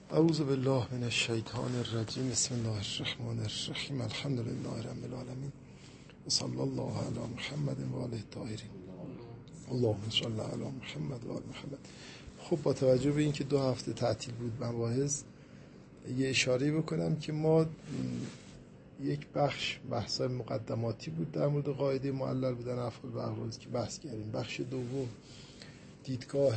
اعوذ بالله من الشیطان الرجیم. بسم الله الرحمن الرحیم. الحمد لله رب العالمین و صلی الله علی محمد و آله الطاهرین. اللهم صل علی محمد و آل محمد. خب با توجه به اینکه 2 هفته تعطیل بود مباحث، یه اشاره بکنم که ما یک بحث مقدماتی بود در مورد قاعده معلل بودن افعال و اغراض که بحث کردیم. بخش دوم دیدگاه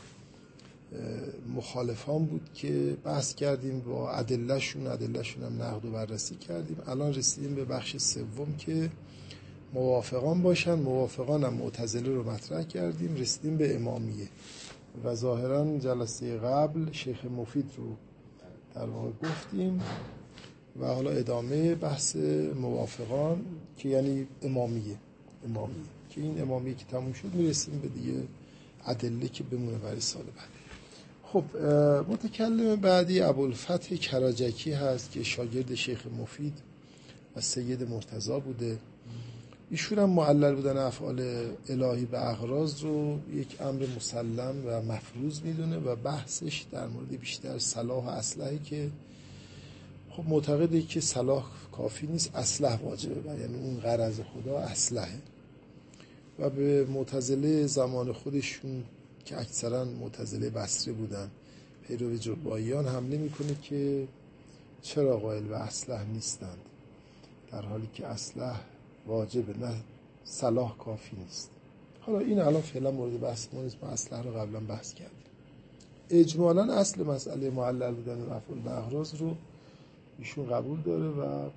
مخالفان بود که بحث کردیم با ادلهشون هم نقد و بررسی کردیم. الان رسیدیم به بخش سوم که موافقان باشن. موافقان هم معتزله رو مطرح کردیم، رسیدیم به امامیه و ظاهرا جلسه قبل شیخ مفید رو در واقع گفتیم و حالا ادامه بحث موافقان که یعنی امامیه که این امامیه که تموم شد میرسیم به دیگه ادله که بمونه برای سال بعد. خب متکلم بعدی ابوالفتح کراجکی هست که شاگرد شیخ مفید و سید مرتضی بوده. ایشون هم معلل بودن افعال الهی به اغراض رو یک امر مسلم و مفروض میدونه و بحثش در مورد بیشتر صلاح و اصلحه که خب معتقده که صلاح کافی نیست، اصلح واجبه، یعنی اون غرض خدا اصلحه. و به معتزله زمان خودشون که اکثرا معتزله بصره بودن، پیرو جبائیان حمله میکنه که چرا قائل به اصلح نیستند در حالی که اصلح واجبه، نه صلاح کافی نیست. حالا این الان فعلا مورد بحث ما نیست، ما اصلح رو قبلا بحث کردیم. اجمالا اصل مسئله معلل بودن افعال به اغراض رو ایشون قبول داره و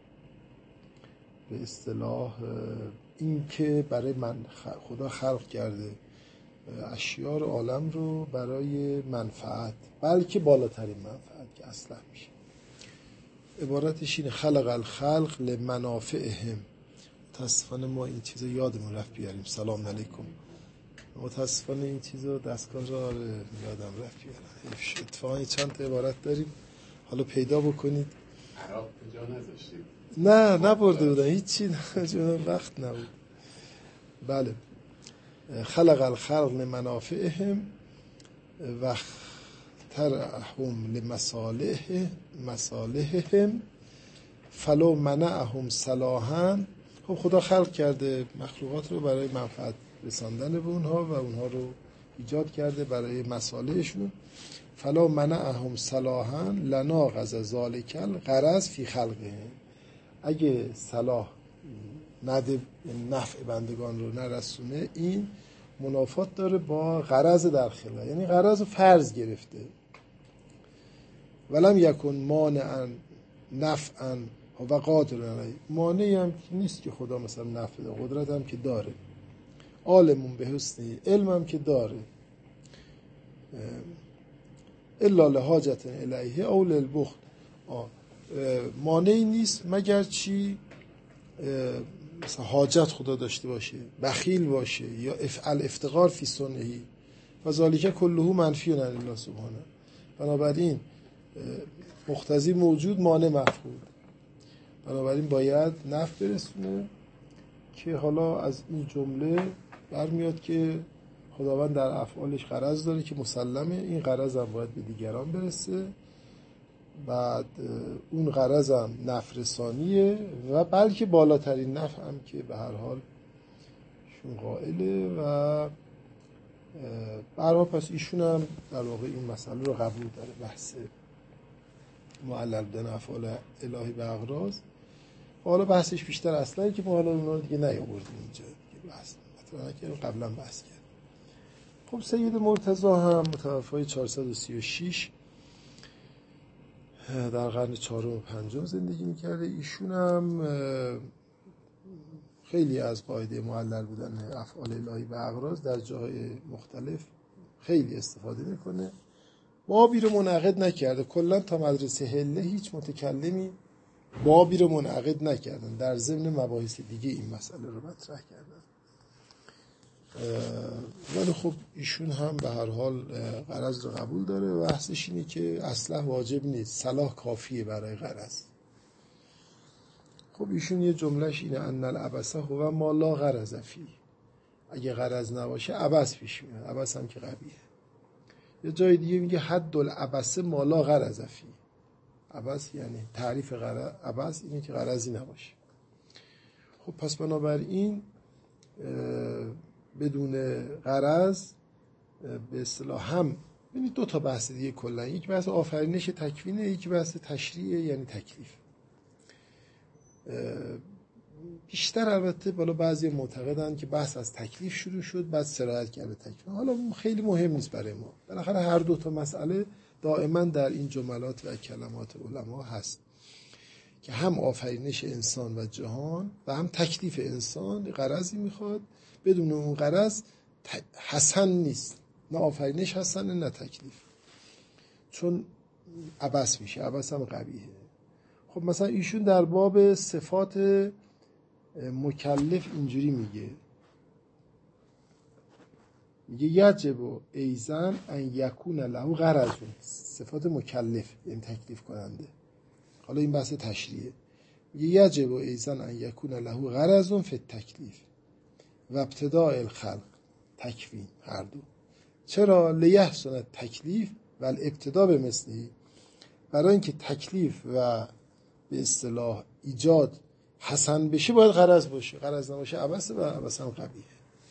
به اصطلاح این که برای خدا خلق کرده اشیاء عالم رو برای منفعت، بلکه بالاترین منفعت که اصلا میشه. عبارتش اینه: خلق الخلق لمنافعهم. متاسفانه ما این چیزا یادمون رفت بیاریم. سلام علیکم. متاسفانه این چیزا دستگاه را یادم رفت بیارم. اتفاقا چند تا عبارت داریم، حالا پیدا بکنید. عراق جا نذاشتیم؟ نه نبرده بودن هیچی، وقت نبود. بله، خلق الخلق لمنافعهم و ترهم لمصالحهم فلو منعهم صلاحا. خب خدا خلق کرده مخلوقات رو برای منفعت رساندن به اونها و اونها رو ایجاد کرده برای مصالحشون. فلو منعهم صلاحا لناقض ذلک الغرض فی خلقهم. اگه صلاح نفع بندگان رو نرسونه، این منافات داره با غرض در خلقه، یعنی غرض رو فرض گرفته. ولم یکن مانعا نفعا و قادر علیه. مانعی هم نیست که خدا مثلا نفع ده، قدرت هم که داره، عالمون به حسن علم هم که داره. الا لحاجت الیه او للبخل. مانعی نیست مگر چی؟ مثلا حاجت خدا داشته باشه، بخیل باشه، یا الافتقار فی صنعه و ذالک کله منفی عن الله سبحانه. بنابراین مقتضی موجود، مانع مفقود. بنابراین باید نفع برسونه که حالا از این جمله برمیاد که خداوند در افعالش غرض داره که مسلمه، این غرض هم باید به دیگران برسه. بعد اون غرض هم نفع رسانیه و بلکه بالاترین نفع هم که به هر حال شون قائله و برای پس ایشون هم در واقع این مسئله رو قبول داره، بحث معلل بودن افعال الهی به اغراض. حالا بحثش بیشتر اصلا که ما حالا اونا رو دیگه نیاوردیم اینجا دیگه، بحث مطرح کردیم، قبلا بحث کردیم. خب سید مرتضی هم متوفای 436 در قرن 4 و 5 زندگی میکرده. ایشون هم خیلی از قاعده معلل بودن افعال الهی به اغراض در جاهای مختلف خیلی استفاده میکنه. بابی رو منعقد نکرده. کلا تا مدرسه هله هیچ متکلمی بابی رو منعقد نکردن، در ضمن مباحث دیگه این مسئله رو مطرح کردن. ولی خب ایشون هم به هر حال غرض رو قبول داره و بحثش اینه که اصلاح واجب نیست، صلاح کافیه برای غرض. خب ایشون یه جملهش اینه: ان العبث هو ما لا غرض فیه. اگه غرض نباشه عبث پیش میاد. عبث هم که قبیحه. یه جای دیگه میگه حد العبث ما لا غرض فیه. عبث یعنی تعریف عبث اینه که غرضی نباشه. خب پس بنابراین بدون غرض به اصطلاح هم ببینید دو تا بحث دیگه کلا، یک بحث آفرینش تکوینه، یک بحث تشریع یعنی تکلیف. بیشتر البته بالا بعضی معتقدن که بحث از تکلیف شروع شد بعد سرایت کرد به تکوین. حالا خیلی مهم نیست برای ما، بالاخره هر دو تا مسئله دائما در این جملات و کلمات علما هست که هم آفرینش انسان و جهان و هم تکلیف انسان غرضی میخواد، بدون اون غرض حسن نیست، نه آفرینش حسنه نه تکلیف، چون عبث میشه، عبث هم قبیحه. خب مثلا ایشون در باب صفات مکلف اینجوری میگه یجب ایزن ان یکون له غرض، صفات مکلف یعنی تکلیف کننده. حالا این بحث تشریعه. یجب ایزن ان یکون له غرض فی التکلیف و ابتداء الخلق تکوین، هر دو. چرا؟ لیحسن تکلیف و الابتداء به مثلی، برای اینکه تکلیف و به اصطلاح ایجاد حسن بشه باید غرض باشه، غرض نباشه عبث و عبث هم قبیحه.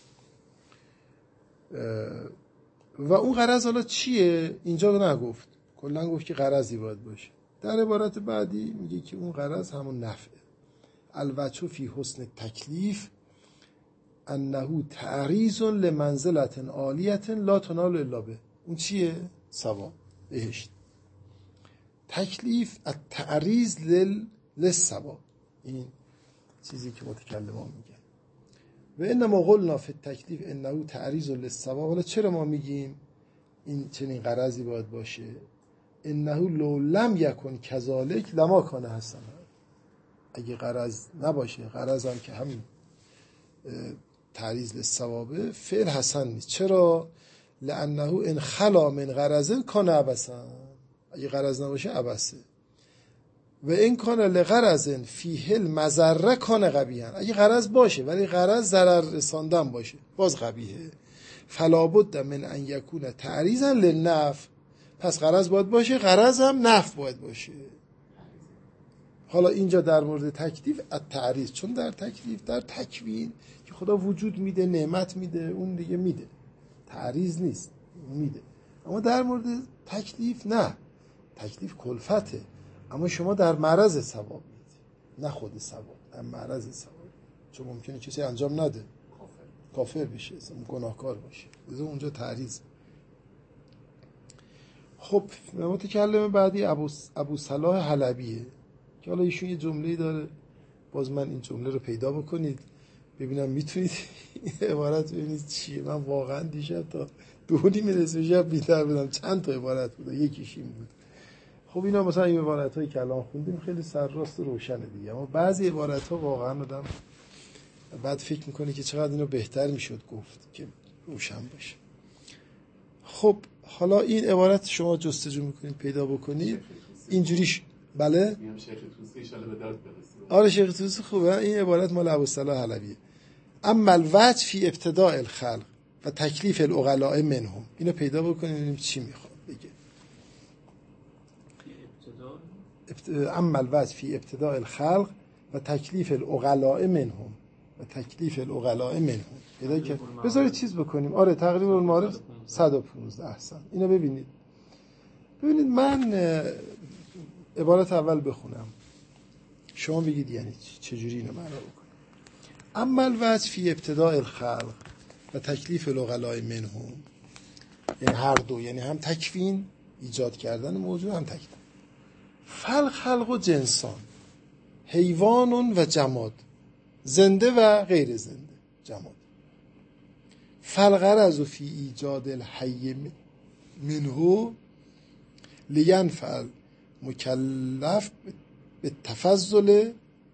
و اون غرض حالا چیه اینجا رو نگفت، کلا گفت که غرضی باید باشه. در عبارت بعدی میگه که اون غرض همون نفعه. الوجه فی حسن تکلیف انه تعریض لمنزلت عالیه لا تنال الا به. اون چیه؟ ثواب، بهشت. تکلیف التعریض للثواب، این چیزی که متکلمان میگن. و انما قلنا فی التکلیف انه تعریض للثواب. حالا چرا ما میگیم این چنین غرضی باید باشه؟ انه لو لم یکن کذالک لما کان حسنا. اگه غرض نباشه، غرض هم که همین تعریض للثوابه، فعل حسن نیست. چرا؟ لانه ان خلا من غرض کان عبثا. اگه غرض نباشه عبثه. و این کان لغرض فیه المضره کان قبیحا. اگه غرض باشه ولی غرض ضرر رساندن باشه باز قبیحه. فلا بد من ان یکون تعریضا للنفع. پس غرض باید باشه، غرض هم نفع باید باشه. حالا اینجا در مورد تکلیف التعریض، چون در تکلیف در تکوین که خدا وجود میده، نعمت میده، اون دیگه میده، تعریض نیست، میده. اما در مورد تکلیف نه، تکلیف کلفته، اما شما در معرض ثواب میدی، نه خود ثواب، در معرض ثواب. چون ممکنه کسی انجام نده، کافر بشه، گناهکار باشه، لذا اونجا تعریض. خب متکلم بعدی ابو صلاح حلبیه که حالا ایشون یه جمله‌ای داره، باز من این جمله رو پیدا بکنید ببینم میتونید عبارت ببینید چیه. من واقعا دیشب تا 2:30 شب بیدار بودم، چند تا عبارت بود، یکیش این بود. خب اینا مثلا این عبارت‌هایی که الان خوندیم خیلی سرراست و روشنه دیگه، اما بعضی عبارت‌ها واقعا آدم بعد فکر میکنه که چقدر اینو بهتر میشد گفت که روشن باشه. خب حالا این عبارت شما جستجو میکنید پیدا بکنید اینجوریش. بله شیخ توسی ان شاء الله به داد برسه. آره شیخ توسی خوبه. این عبارت مال ابو صلاح حلبیه. اما الوجه فی ابتداء الخلق و تکلیف العقلاء منهم. اینو پیدا بکنید ببینیم چی میخواد بگه. اما الوجه فی ابتداء الخلق و تکلیف العقلاء منهم و تکلیف العقلاء منهم. پیدا که بذارید چیز بکنیم. آره تقریبا المعارف 115. احسن. اینو ببینید من عبارت اول بخونم شما بگید یعنی چجوری اینو معنا بکنیم. اما الوجه فی ابتداء الخلق و تکلیف العقلاء منهم، یعنی هر دو، یعنی هم تکوین ایجاد کردن موجود، هم تکلیف. فالخلق و جنسان، حیوان و جماد، زنده و غیر زنده، جماد. فالغرض فی ایجاد الحی منه لینفع مکلف به تفضل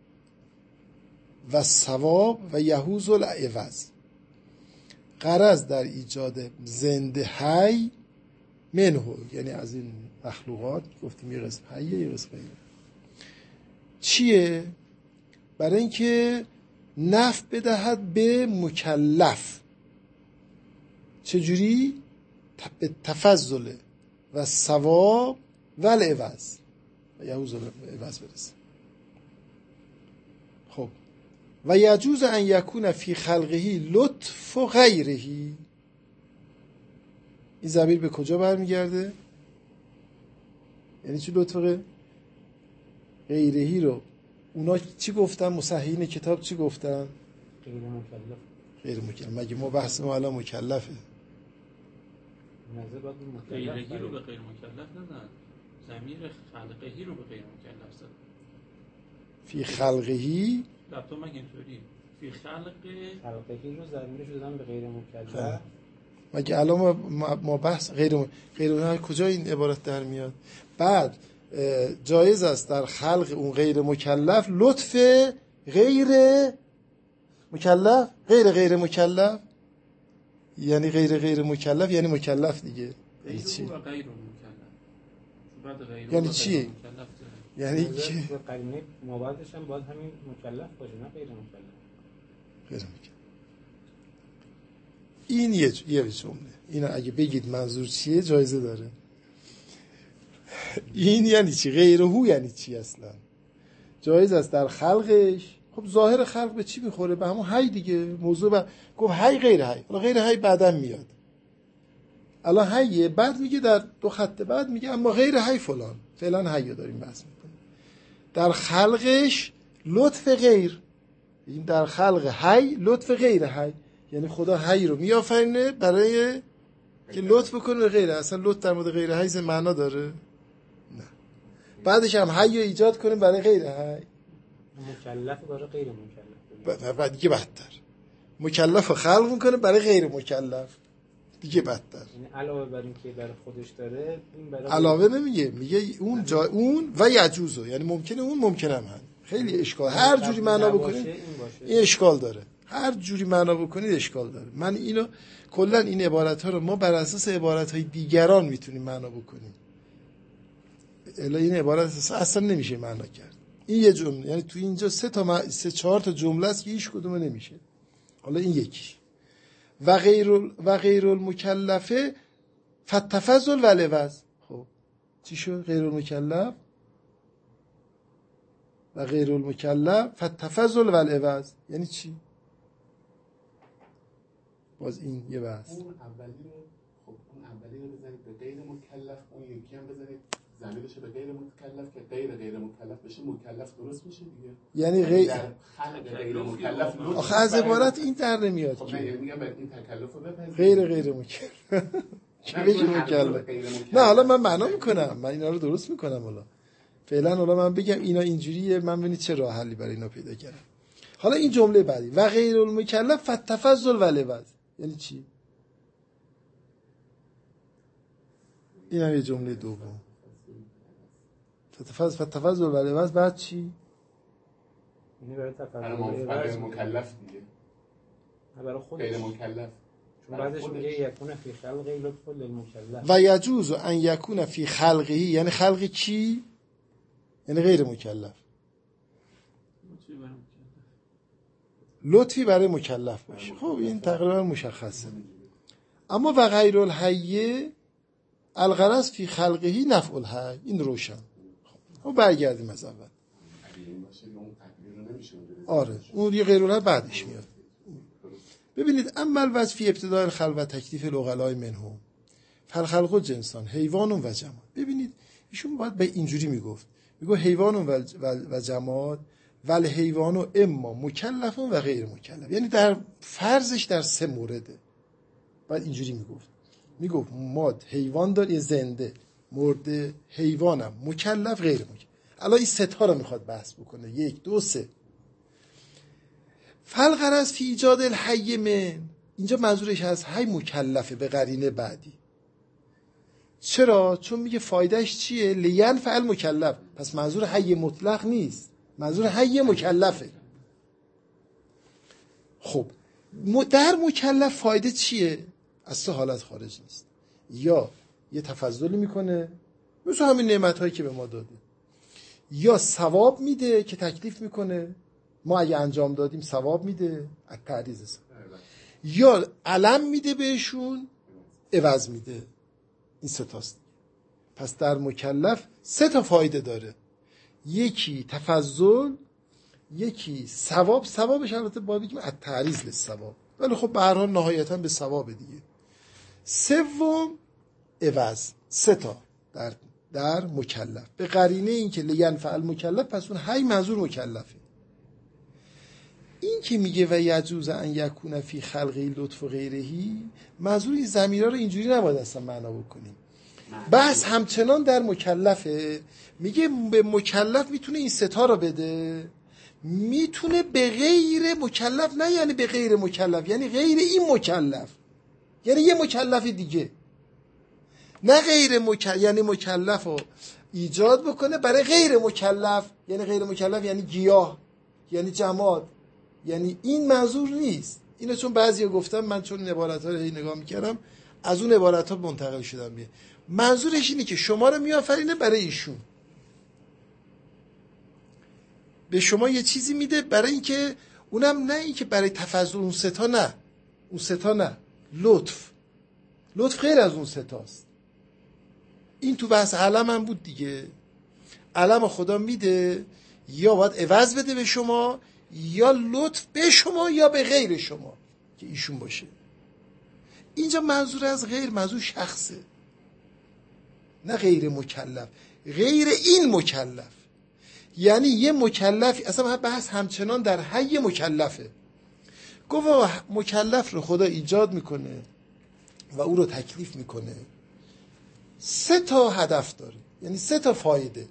و ثواب و یحوز العوض. غرض در ایجاد زنده حی منه، یعنی از این مخلوقات گفتیم یه قسم حیه یه قسم غیره. چیه؟ برای اینکه نفع بدهد به مکلف. چجوری؟ به تفضل و ثواب و العوض و یعوز العوض برسه. خب و یجوز ان یکون فی خلقه لطف و غیره. این ضمیر به کجا برمیگرده؟ یعنی چی لطف و غیرهی رو اونا چی گفتن؟ مصححین کتاب چی گفتن؟ غیر مکلف. مگه ما بحث ما الان مکلفه؟ غیرهی رو به غیر مکلف ندن، ضمیر خلقهی رو به غیر مکلف زدن. فی خلقهی تو مگه اینطوری فی خلقهی رو ضمیرش رو دادن به غیر مکلف. مگه الان ما بحث غیر کجا این عبارت در میاد؟ بعد جایز است در خلق اون غیر مکلف لطف غیر مکلف. غیر مکلف یعنی غیر مکلف یعنی مکلف دیگه. یعنی چی؟ یعنی چی؟ یعنی که قرینه مابعدش هم باید همین مکلف باشه نه غیر مکلف. این یه جمله. اینا اگه بگید منظور چیه جایزه داره. این یعنی چی؟ غیرهو یعنی چی اصلا؟ جایز است در خلقش. خب ظاهر خلق به چی میخوره؟ به همون حی دیگه. موضوع گفت حی غیر حی. حالا غیر حی بعداً میاد. الان حیه، بعد میگه در 2 خط بعد میگه اما غیر حی فلان. فعلا حیو داریم بحث میکنیم. در خلقش لطف غیر. این در خلق حی لطف غیر حی. یعنی خدا حی رو میآفرینه برای که لطف بکنه غیر. اصلا لطف در مورد غیر حی معنا داره؟ نه. بعدش هم حی رو ایجاد کنه برای غیر حی. مکلف برای غیر مکلف. بعد دیگه بدتر. مکلف رو خلق میکنه برای غیر مکلف. دیگه بدتر. یعنی علاوه بر این که برای خودش داره، این برای علاوه نمیگه، میگه اون جا اون و یجوزو، یعنی ممکنه اون ممکنه هم. خیلی اشکال. هر جوری معنا بکنید این اشکال داره. هر جوری معنا بکنید اشکال داره. من اینو کلا این عبارت ها رو ما بر اساس عبارت های دیگران میتونیم معنا بکنیم. الا این عبارت اصلا نمیشه معنا کرد. این یه جمله، یعنی تو اینجا 3-4 تا جمله است که هیچ کدوم نمیشه. حالا این یکی و غیر المکلفه فتفضل و العوض. خب چی شد؟ غیر المکلف و غیر المکلف فتفضل و العوض یعنی چی؟ باز این یه بحث. اون اولی رو بزنید به غیر مکلف، اون یکی هم بزنید ضمیرش به غیر مکلف که غیر مکلف بشه مکلف درست میشه دیگه. یعنی غیر مکلف. آخه از عبارت این در نمیاد خب که میگم بعد این تکلف رو بپذیرید. غیر مکلف چی بگی مکلف؟ نه حالا من معنا میکنم، من اینا رو درست میکنم. حالا فعلا حالا من بگم اینا اینجوریه، من ببینید چه راه حلی برای اینا پیدا کردم. حالا این جمله بعدی و غیر المکلف فتفضل و العوض یعنی چی؟ این هم یه جمله دوم. فتفضل و العوض بعد چی؟ یعنی برای مکلف دیگه. برای خودش. غیر مکلف. چون بعدش میگه یکون فی خلقه لطف للمکلف. و یجوز ان یکون فی خلقه، یعنی خلق کی؟ یعنی غیر مکلف. لطفی برای مکلف باشه. خب این تقریبا مشخصه. اما و غیر الحی الغرض فی خلقه نفع الحی، این روشن. خب برگردیم از اول. آره اون یه غیر الحی بعدش میاد. ببینید اما الوجه فی ابتداء الخلق تکلیف العقلاء منهم فالخلق جنسان حیوان و جماد. ببینید ایشون باید به اینجوری میگفت، میگه حیوان و جماد ول حیوان اما مکلف و غیر مکلف، یعنی در فرضش در 3 مورده. بعد اینجوری میگفت ما حیوان داریم زنده، مرده، حیوانم مکلف غیر مکلف. الان این 3 تا رو میخواد بحث بکنه، 1 2 3. فالغرض فی ایجاد الحی من، اینجا منظورش از حی مکلفه به قرینه بعدی. چرا؟ چون میگه فایدهش چیه؟ لینفع المکلف. پس منظور حی مطلق نیست، منظور حی مکلفه. خب در مکلف فایده چیه؟ از 3 حالت خارج نیست. یا یه تفضلی میکنه مثل همین نعمت‌هایی که به ما داده، یا ثواب میده که تکلیف میکنه، ما اگه انجام دادیم ثواب میده از تعریض، یا علم میده بهشون عوض میده. این 3 تاست. پس در مکلف 3 تا فایده داره. یکی تفضل، یکی ثواب. ثوابش البته باید بگیم التعریض للثواب، ولی خب به هر حال نهایتا به ثواب دیگه. 3 عوض. 3 تا در مکلف. به قرینه این که لینفعل مکلف، پس اون حی منظور مکلفه. این که میگه و یجوز ان یکون فی خلقی لطف و غیرهی، منظور این ضمیرها رو اینجوری نباید اصلا معنا بکنیم. بس همچنان در مکلفه. میگه به مکلف میتونه این 3 تا رو بده، میتونه به غیر مکلف، نه یعنی به غیر مکلف، یعنی غیر این مکلف، یعنی یه مکلف دیگه، نه غیر مکلف، یعنی مکلف رو ایجاد بکنه برای غیر مکلف. یعنی غیر مکلف یعنی گیاه، یعنی جماد، یعنی این منظور نیست. اینو چون بعضیا گفتم، من چون عبارت‌ها رو نگاه می‌کردم از اون عبارت‌ها منتقل شدم. منظورش اینه که شما رو میآفرینه برای ایشون، به شما یه چیزی میده برای اینکه اونم نه اینکه برای تفضل. اون 3 تا نه، اون 3 تا نه. لطف غیر از اون 3 تاست. این تو بحث علم هم بود دیگه. علم خدا میده، یا باید عوض بده به شما، یا لطف به شما یا به غیر شما که ایشون باشه. اینجا منظور از غیر منظور شخصه، نه غیر مکلف، غیر این مکلف. یعنی یه مکلفی، اصلا بحث همچنان در حی مکلفه. گفت مکلف رو خدا ایجاد میکنه و او رو تکلیف میکنه. 3 تا هدف داره، یعنی 3 تا فایده.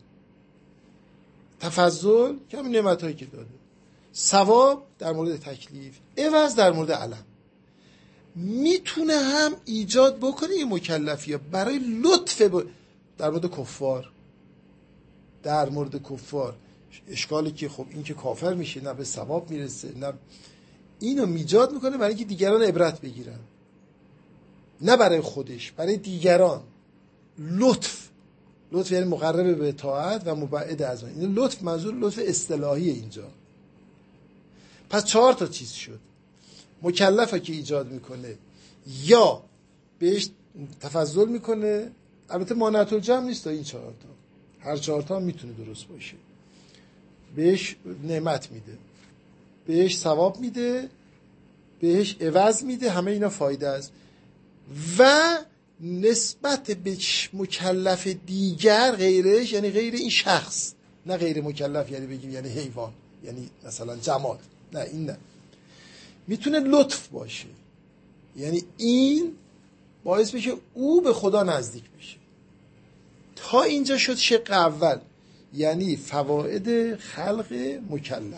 تفضل که همین نعمتایی که داده، ثواب در مورد تکلیف، عوض در مورد علم. میتونه هم ایجاد بکنه این مکلفی برای لطف در مورد کفار. در مورد کفار اشکالی که خب این که کافر میشه، نه به ثواب میرسه، نه اینو ایجاد میکنه برای اینکه دیگران عبرت بگیرن، نه برای خودش، برای دیگران. لطف یعنی مقرب به اطاعت و مبعد از این. لطف منظور لطف اصطلاحی اینجا. پس 4 تا چیز شد. مکلفه که ایجاد میکنه، یا بهش تفضل میکنه، البته مانعت الجمع نیست این 4 تا، هر 4 تا میتونه درست باشه. بهش نعمت میده، بهش ثواب میده، بهش عوض میده، همه اینا فایده است. و نسبت به مکلف دیگر غیرش، یعنی غیر این شخص، نه غیر مکلف یعنی بگیم یعنی حیوان، یعنی مثلا جماد، نه این نه، میتونه لطف باشه، یعنی این باعث بشه او به خدا نزدیک بشه. تا اینجا شد شق اول، یعنی فواید خلق مکلف،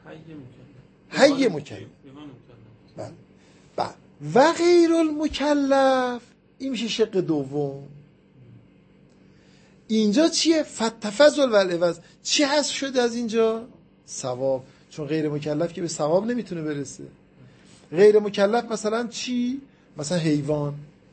حی مکلف. بله. و غیر المکلف این میشه شق دوم. اینجا چیه؟ فتفضل و العوض. چی حذف شده از اینجا؟ ثواب. چون غیر مکلف که به ثواب نمیتونه برسه. غیر مکلف مثلا چی؟ مثلا حیوان.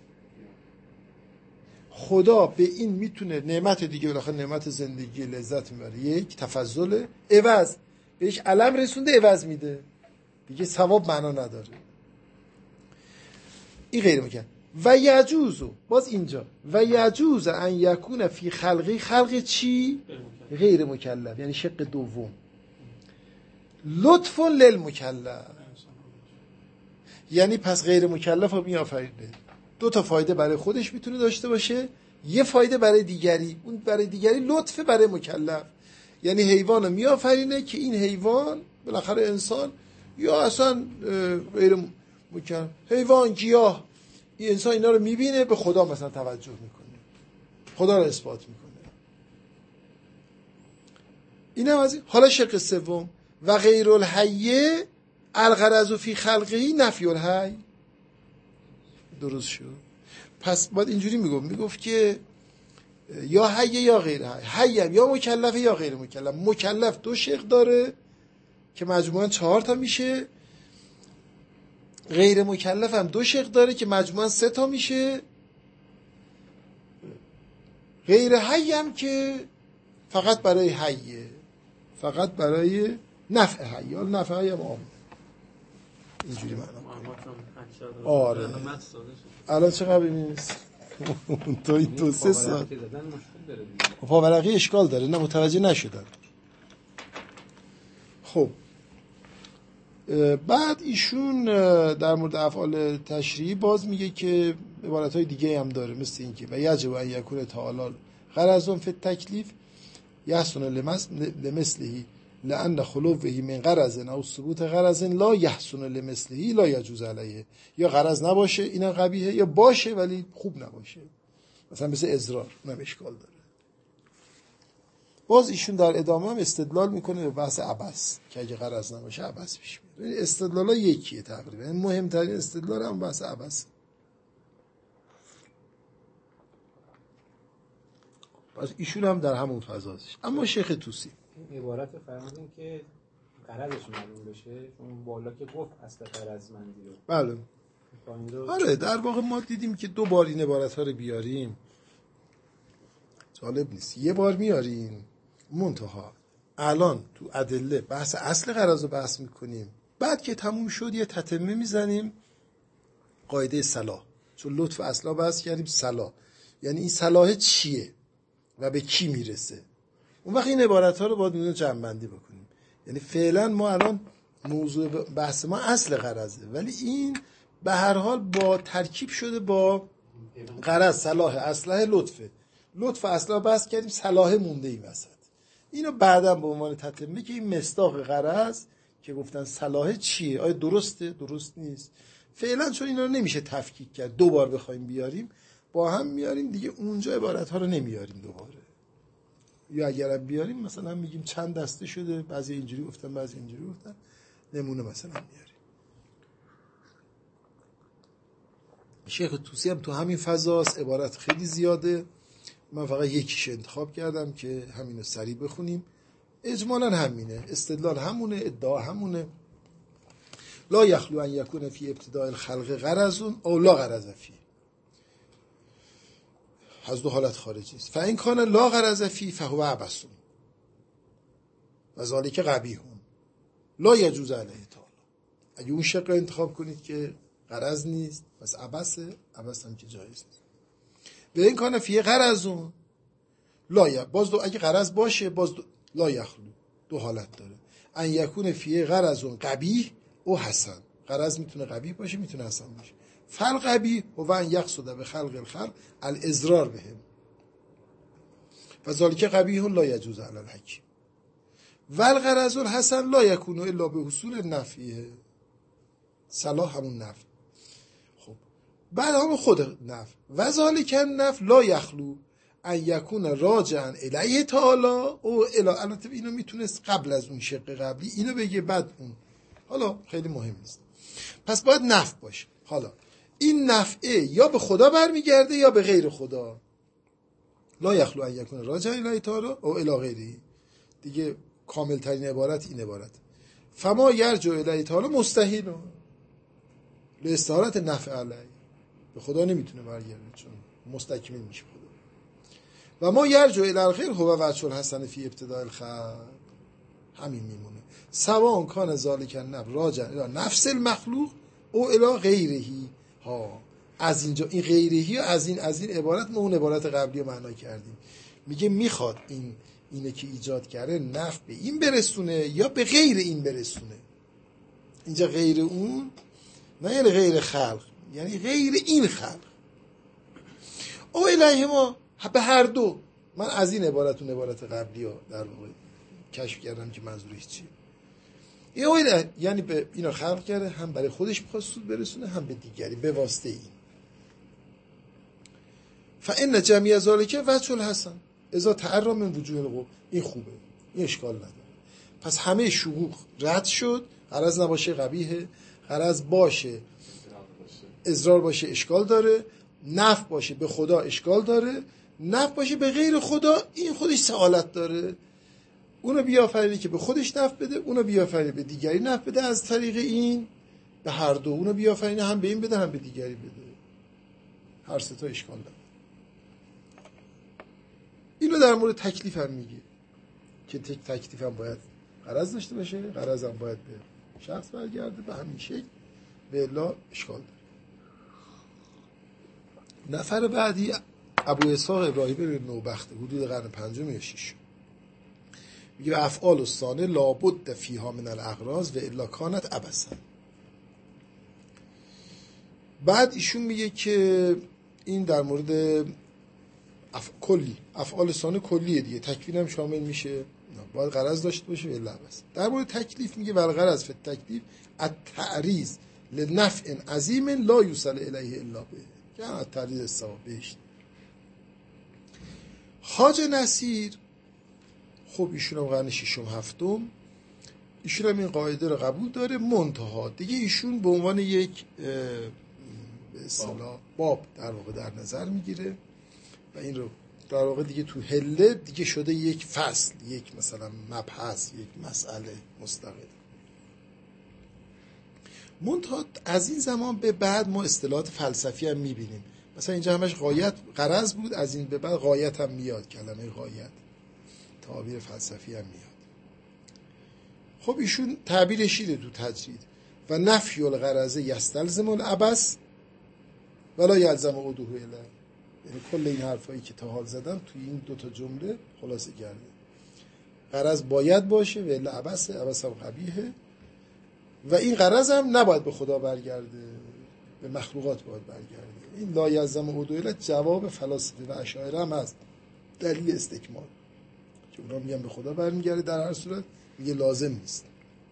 خدا به این میتونه نعمت دیگه، بالاخره نعمت زندگی لذت میبره، یک تفضل، عوض بهش علم رسونده عوض میده دیگه، ثواب معنا نداره. این غیر مکلف. و یجوزو، باز اینجا و یجوز ان یکون فی خلقی، خلق چی؟ غیر مکلف، یعنی شق دوم. لطف للمکلف، یعنی پس غیر مکلف رو میآفرینه، 2 تا فایده برای خودش میتونه داشته باشه، یه فایده برای دیگری، اون برای دیگری لطف برای مکلف. یعنی حیوان رو میآفرینه که این حیوان بالاخره انسان یا اصلا غیر مکلف، حیوان، گیاه، این انسان اینا رو میبینه، به خدا مثلا توجه میکنه، خدا رو اثبات میکنه. اینم از این. حالا شق سوم، و غیر الحی الغرض فی خلقه نفی الحی. درست شد. پس باید اینجوری میگفت که یا حی یا غیر حی، حی یا مکلفه یا غیر مکلف. مکلف 2 شق داره که مجموعاً 4 تا میشه، غیر مکلف هم 2 شق داره که مجموعاً 3 تا میشه، غیر حی هم که فقط برای حیه، فقط برای نفع حی، یا نفع حی هم عام. اینجوری معنا کنیم. آره الان چقدر ببینید تو این 2-3 سال پاورقی اشکال داره، نه متوجه نشدن. خب بعد ایشون در مورد افعال تشریعی باز میگه که عبارتهای دیگه هم داره، مثل این که و یجب ان یکون تعالی غرض فی التکلیف یحسن لمثله لأن خلوه من غرض او ثبوت غرض لا یحسن لمثله لا یجوز علیه. یا غرض نباشه اینا قبیحه، یا باشه ولی خوب نباشه، مثلا مثل ازرار، اونم اشکال داره. باز ایشون در ادامه هم استدلال میکنه به بحث عبث که اگه غرض نباشه عبث پیش میاد. استدلالا یکیه تقریبا، مهمترین استدلال هم بحث عبث. پس ایشون هم در همون فضاست. اما شیخ طوسی عبارت فرمودین که غرضش معلوم بشه، اون بالا که گفت اصل غرضمندی رو. بله آره، در واقع ما دیدیم که 2 بار این عبارت ها رو بیاریم جالب نیست، یه بار میاریم منتها الان تو ادله بحث اصل غرض رو بحث میکنیم، بعد که تموم شد یه تتمه میزنیم قاعده صلاح، چون لطف اصلا بحث کردیم صلاح یعنی این صلاح چیه و به کی میرسه. اون وقت این عبارت ها رو باید جمع بندی بکنیم. یعنی فعلا ما الان موضوع بحث ما اصل غرضه، ولی این به هر حال با ترکیب شده با غرض، صلاح، اصلح، لطف اصلا بحث کردیم، صلاح مونده این وسط. اینو بعداً به عنوان تتمه که این مصداق غرض که گفتن صلاح چیه، آیا درسته درست نیست. فعلا چون اینا رو نمیشه تفکیک کرد 2 بار بخوایم بیاریم، با هم میاریم دیگه، اونجا عبارت ها رو نمیاریم دوباره. یا اگر بیاریم مثلا میگیم چند دسته شده، بعضی اینجوری گفتن بعضی اینجوری گفتن، نمونه مثلا میاریم. شیخ طوسی هم تو همین فضاست، عبارت خیلی زیاده، من فقط یکیش انتخاب کردم که همینو سریع بخونیم. اجمالاً همینه، استدلال همونه، ادعا همونه. لا یخلو ان یکون فی ابتداء الخلق غرض او لا غرض فی، از 2 حالت خارجی است. فإن کان لا غرض فی فهو عبث و ذلک قبیح لا یجوز علیه تعالی. اگه اون شق انتخاب کنید که غرض نیست پس عبثه، عبث هم که جایز نیست. به این کانه فیه غرض لا، باز اگه غرض باشه باز لا یخلو 2 حالت داره. ان یکون فیه غرض قبیح او حسن، غرض میتونه قبیح باشه میتونه حسن باشه. فل قبیح و ان یقصد به خلق الخلق الاضرار بهم و ذالک قبیح لا یجوز علی الحکیم ول غرض الحسن لا یکون الا به حصول النفع. صلاح همون نفع. خب بعد هم خود نفع و ذالک النفع لا یخلو ان یکون راجعا الیه تعالی او البته اینو میتونست قبل از اون شق قبلی اینو بگه بعد اون، حالا خیلی مهم نیست. پس باید نفع باشه. حالا این نفعه یا به خدا برمیگرده یا به غیر خدا. لا یخلو ان یکون راجعا الیه تعالی او الی غیره. دیگه کامل ترین عبارت این عبارت فما یرجع الیه تعالی مستحیل لاستعارت نفع علیه، به خدا نمیتونه برگرده چون مستکمل میشه خدا. و ما یرجع الی الخیر هو وجه الحسن فی ابتداء الخلق، همین میمونه. سواء کان ذالک النفع راجعا الی نفس المخلوق او الی غیره. ها از اینجا این غیرهی از این عبارت ما اون عبارت قبلی رو معنا کردیم. میگه میخواد اینه که ایجاد کرده نفع به این برسونه یا به غیر این برسونه. اینجا غیر اون نه یعنی غیر خلق، یعنی غیر این خلق. او الیه ما به هر دو. من از این عبارت اون عبارت قبلی ها در واقع کشف کردم که منظورش چیه. این یعنی به اینا خلق کرده، هم برای خودش میخواد سود برسونه هم به دیگری به واسطه این. فان جمیع ذالک وجه الحسن اذا تعرى من وجوه القوم. این خوبه، این اشکال نداره. پس همه شقوق رد شد، غرض نباشه قبیحه، غرض باشه اضرار باشه اشکال داره، نفع باشه به خدا اشکال داره، نفع باشه به غیر خدا این خودش سعالت داره. اونو بیافرینه که به خودش نفع بده، اونو بیافرینه به دیگری نفع بده، از طریق این به هر دو. اونو بیافرینه هم به این بده هم به دیگری بده، هر سه تا اشکال داره. اینو در مورد تکلیف هم میگه که تکلیف هم باید غرض داشته باشه، غرض هم باید به شخص برگرده به همین شکل. و الا اشکال داره. نفر بعدی ابو اسحاق ابراهیم نوبخته، حدود قرن 5 یا 6. میگه افعال الثانه لابد فیها من الاغراض و الا کانت عبثا. بعد ایشون میگه که این در مورد کلی افعال ثانه کلیه دیگه، تکوین هم شامل میشه، باید غرض داشته باشه و الا عبث. در مورد تکلیف میگه ول غرض فی التکلیف التعریض لنفع عظیم لا یوصل الیه الا به، یعنی التعریض الثواب بهشت. خواجه نصیر خب ایشون هم قرن 6 7 ایشون هم این قاعده رو قبول داره، منتها دیگه ایشون به عنوان یک به اصطلاح باب در واقع در نظر میگیره و این رو در واقع دیگه تو هله دیگه شده یک فصل، یک مثلا مبحث، یک مسئله مستقل. منتها از این زمان به بعد ما اصطلاحات فلسفی هم میبینیم، مثلا اینجا همش غایت غرض بود، از این به بعد غایت هم میاد، کلمه غایت تعبیر فلسفی هم میاد. خب ایشون تعبیرش اینه تو تجرید و نفی الغرض یستلزم العبث ولا یلزم عدوه الیه. یعنی کل این حرفایی که تا حال زدم توی این دوتا جمله خلاصه کرده. غرض باید باشه و الا عبث، عبث هم قبیحه و این غرض هم نباید به خدا برگرده، به مخلوقات باید برگرده. این لا یلزم عدوه الیه جواب فلاسفه و اشاعره هم هست، دلیل استکمال که اونا میگن به خدا برمیگرده، در هر صورت میگه لازم نیست.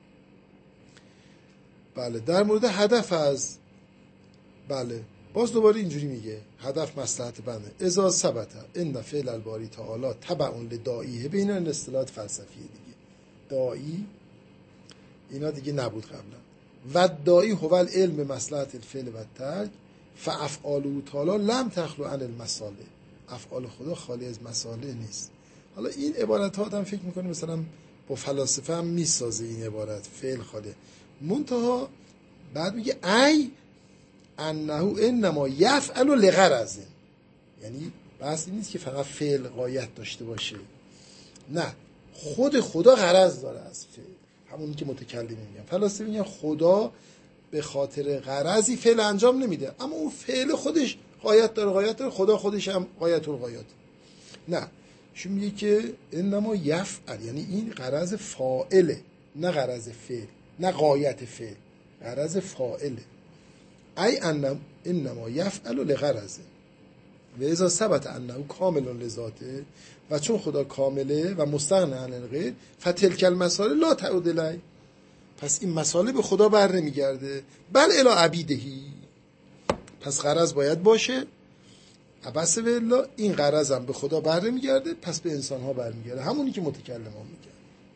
بله در مورد هدف از بله باز دوباره اینجوری میگه هدف مصلحت بنده اذا ثبت ان فعل الباری تعالی تبع لداعیه. بین این اصطلاحات فلسفی دیگه داعی اینا دیگه نبود قبلا. و داعی هو العلم به مصلحت الفعل و الترک فافعاله تعالی لم تخلو عن المصالح. افعال خدا خالی از مصالح نیست. حالا این عبارت ها آدم فکر میکنه مثلا با فلاسفه هم میسازه این عبارت فعل خالی، منتها بعد میگه ای انه انما یفعل لغرض. یعنی بحث نیست که فقط فعل غایت داشته باشه، نه خود خدا غرض داره از فعل، همونی که متکلم میگن. فلاسفه میگن خدا به خاطر غرضی فعل انجام نمیده، اما اون فعل خودش غایت داره، خدا خودش هم غایت الغایات. نه شو میگه که انما یفعل، یعنی این غرض فاعله، نه غرض فعل، نه غایت فعل، غرض فاعله. ای انما یفعل لغرض و اذا ثبت انه کامل لذاته، و چون خدا کامله و مستغنی عن الغیر فتلک المصالح لا تعود الیه. پس این مسائل به خدا بر نمیگرده بل الی عبیدهی. پس غرض باید باشه، عبس و الا این غرض هم به خدا بر نمیگرده، پس به انسان ها برمیگرده، همونی که متکلم ها میگن.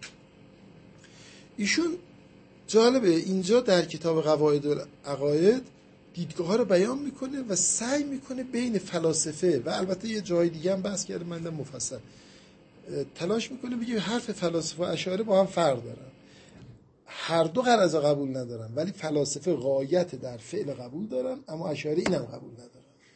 ایشون جالبه اینجا در کتاب قواعد العقاید دیدگاه ها رو بیان میکنه و سعی میکنه بین فلاسفه و البته یه جای دیگه هم بحث کرده من مفصل تلاش میکنه بگه حرف فلاسفه و اشاعره با هم فرق دارن، هر دو غرض قبول ندارن، ولی فلاسفه غایت در فعل قبول دارن اما اشاعره اینم قبول ندارن.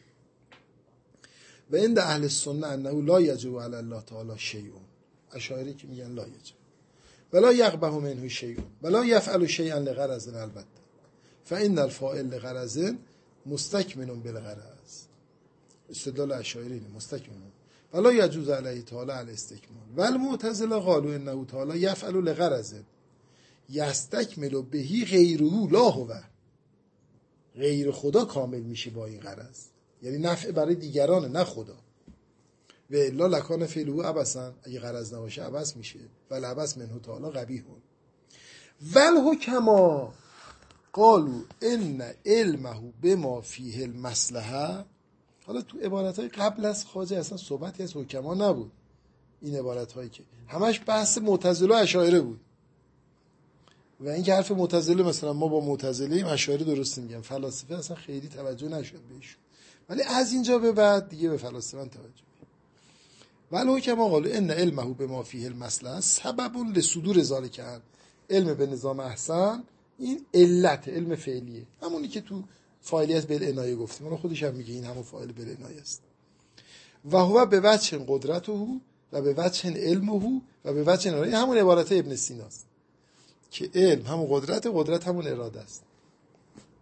و عند اهل السنه انه لا یجب علی الله تعالی شیء. اشاعره که میگن لا یجب ولا یقبح منه شیء ولا یفعل شیئا لغرض البته فان الفاعل لغرض مستکمل بالغرض. استدلال اشاعره اینه، مستکمل ولا یجوز علیه تعالی الاستکمال. والمعتزله قالوا انه تعالی یفعل لغرض یستکمل بهی غیره لا هو. غیر خدا کامل میشه با این غرض، یعنی نفع برای دیگرانه نه خدا. و الا لکان فعله عبثا، اگه غرض نباشه عبث میشه. ول عبث منه تعالی قبیح. ول حکما قالوا ان علمه بما فیه المصلحه. حالا تو عبارت‌های قبل از خواجه اصلا صحبتی از حکما نبود، این عبارت‌هایی که همش بحث معتزله و اشاعره بود و این که حرف معتزله مثلا ما با معتزله ایم، اشاعره درست میگن، فلاسفه اصلا خیلی توجه نشد بهش، ولی از اینجا به بعد دیگه به فلاسفه توجه. ولو که ما قالوا ان علمه بما فیه المصلحه سبب لصدور ذلک. علم به نظام احسن این علت علم فعلیه، همونی که تو فاعلیت بالعنایه گفتیم، اون خودش هم میگه این همون فاعل بالعنایه است. و هو به وجه قدرته و به وجه علمه و به وجه اراده. همون عبارت ابن سینا است که علم همون قدرت، قدرت همون اراده است.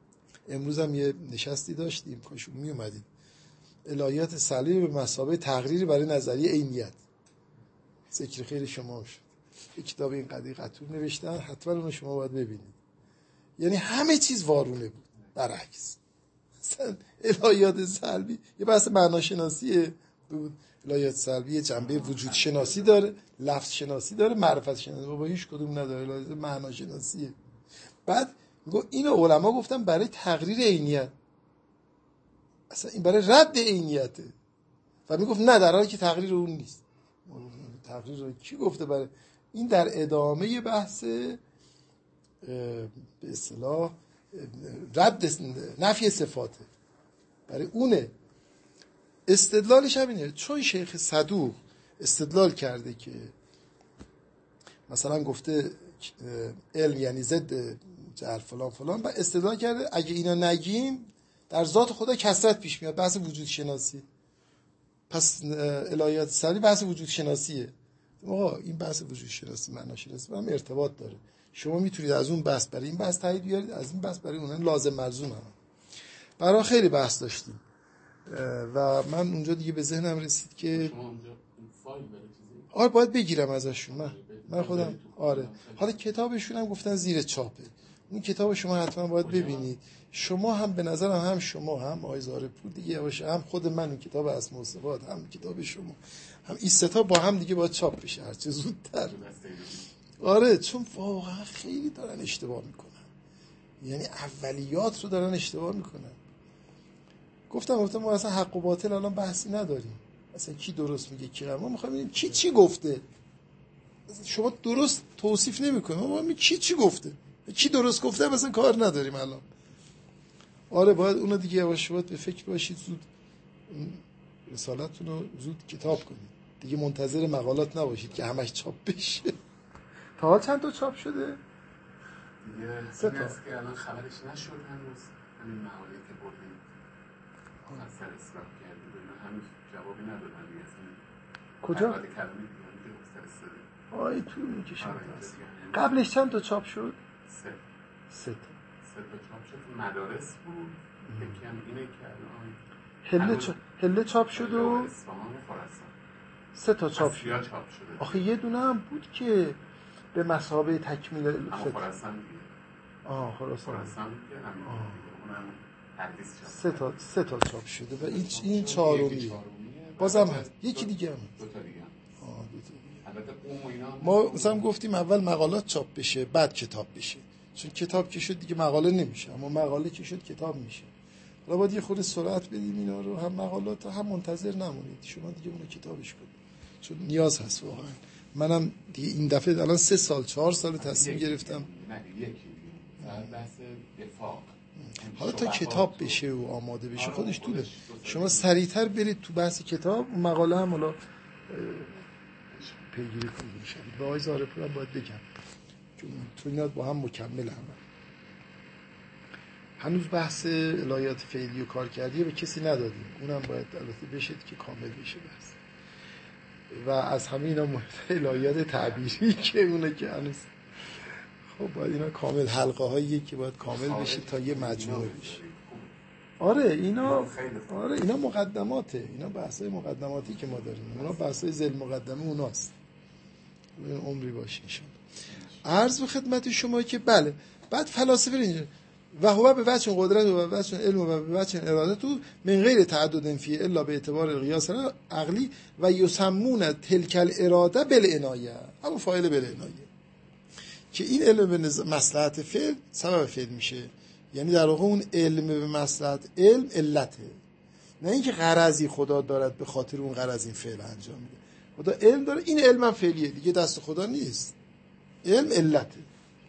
امروز هم یه نشستی داشتیم، کاش می اومدید. الهیات سلبی به مثابه تقریری برای نظریه عینیت. ذکر خیر شما شد. یک کتاب این قدی قطور نوشتن، حتما اون شما باید ببینید. یعنی همه چیز وارونه بود، برعکس. مثلا الهیات سلبی یه بحث معناشناسی بود. الهیات سلبی یه جنبه وجود شناسی داره، لفظ شناسی داره، معرفت شناسی با هیچ کدوم نداره. الهیات معناشناسیه. بعد میگه اینو علما گفتن برای تقریر عینیت، اصلا این برای رد عینیته. و میگفت نه، در حالی که تقریر اون نیست. تقریر رو کی گفته؟ برای این در ادامه بحث به اصطلاح رد نفی صفاته، برای اونه. استدلالش هم اینه، چون شیخ صدوق استدلال کرده که مثلا گفته علم یعنی ضد جهل فلان فلان، و استدلال کرده اگه اینا نگیم در ذات خدا کثرت پیش میاد، بحث وجود شناسی. پس الهیات سلبی بحث وجود شناسیه. آقا این بحث وجود شناسی معنا شناسی هم ارتباط داره. شما میتونید از اون بحث برای این بحث تایید بیارید، از این بحث برای اون لازم ملزوم هم. برای خیلی بحث داشتیم و من اونجا دیگه به ذهنم رسید که باید بگیرم ازشون. من خودم حالا کتابشون هم گفتن زیر چاپه. این کتاب شما حتما باید ببینید. شما هم به نظرم، هم شما هم آقای زارعپور دیگه باشه، هم خود من اون کتاب اسماء و صفات، هم کتاب شما، هم این سه تا با هم دیگه باید چاپ بشه هر چه زودتر. چون واقعا خیلی دارن اشتباه میکنن. یعنی اولیات رو دارن اشتباه میکنن. گفتم ما اصلا حق و باطل الان بحثی نداریم. اصلا کی درست میگه کی غلط. ما میخوایم ببینیم کی چی گفته. شما درست توصیف نمیکنید. ما میگیم کی چی گفته. کی درست گفته مثلا کار نداریم الان. باید اونو دیگه یواش به فکر باشید، زود رسالتتون رو زود کتاب کنید. دیگه منتظر مقالات نباشید که همش چاپ بشه. تا حال چند تا چاپ شده؟ دیگه سه تا. که الان خبرش نشد هنوز. همین مقاله که بردیم از سر اصلاح کردیم هنوز جوابی ندادن دیگه. کجا؟ بعد کلمی دیگه سر طول میکشه. قبلش چند تا چاپ شد؟ سه تا چاپ شد. مدارس بود. یکی هم اینه که هله چاپ شد و اصفهان و خراسان. سه تا چاپ شد. چاپ شده. آخه یه دونه هم بود که به مثابه تکمیل خراسان خراسان اونم حدیث چاپ. سه تا چاپ شده و این چهارمیه. بازم هست. یکی دیگه هم. دو تا دیگه. ما مثلا گفتیم اول مقالات چاپ بشه بعد کتاب بشه، چون کتاب که شد دیگه مقاله نمیشه، اما مقاله که شد کتاب میشه. حالا باید یه خورده سرعت بدیم اینا رو، هم مقالات هم منتظر نمونید شما دیگه اون کتابش کنید، چون نیاز هست واقعا. منم دیگه این دفعه الان 3 سال 4 سال تصمیم گرفتم بحث دفاع. حالا تا کتاب بشه و آماده بشه خودش طوله. شما سریعتر برید تو بحث کتاب، مقاله هم حالا پیگیری کنید میشه. به آقای زارعپور هم باید بگم چون تو اینا با هم مکمل هم. هنوز بحث الهیات فعلی و کارکردی به کسی ندادیم، اونم باید البته بشه که کامل بشه بحث. و از همه اینا الهیات تعبیری که اونه که هنوز باید اینا کامل حلقه هاییه که باید کامل بشه تا یه مجموعه بشه. اینا مقدماته، اینا بحثای مقدماتی که ما داریم، اونا بحثای ذیل مقدمه اوناست. عمری باشه انشالله. عرض به خدمت شما که بله، بعد فلاسفه اینجا و هو به وجه قدرت و به وجه علم و به وجه اراده تو من غیر تعدد فی الا به اعتبار القیاس عقلی و یسمون تلک الاراده بالعنایه، همون فاعل بالعنایه، که این علم به مصلحت فعل سبب فعل میشه. یعنی در واقع اون علم به مصلحت علم علته، نه اینکه غرضی خدا دارد به خاطر اون غرض این فعل انجام میده. خدا علم داره، این علم هم فعلیه دیگه، دست خدا نیست، علم علته.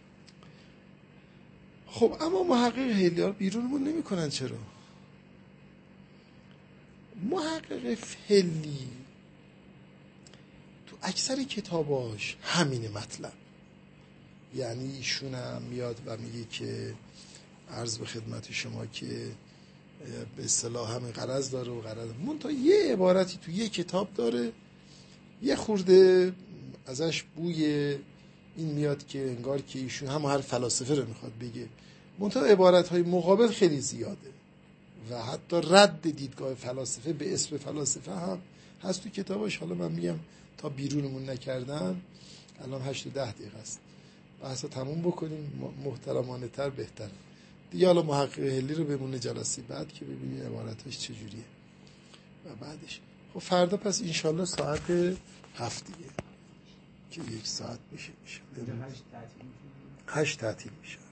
خب اما محقق هیلیار بیرونمون نمی کنن. چرا؟ محقق فعلی تو اکثر کتاباش همینه مطلب. یعنی ایشون هم میاد و میگه که عرض به خدمت شما که به اصطلاح همین غرض داره و غرض منتها یه عبارتی تو یه کتاب داره یه خورده ازش بوی این میاد که انگار که ایشون هم هر فلاسفه رو میخواد بگه. منتها عبارت‌های مقابل خیلی زیاده و حتی رد دیدگاه فلاسفه به اسم فلاسفه هم هست تو کتابش. حالا من میگم تا بیرونمون نکردم، الان 8 و 10 دقیقه است، بحثا تموم بکنیم محترمانه تر بهتره دیگه. حالا محقق هلی رو بمونه جلسه بعد که ببینیم عبارتش چجوریه و بعدش. خب فردا پس انشالله ساعت 7 دیگه که 1 ساعت میشه 8 تعطیل میشه.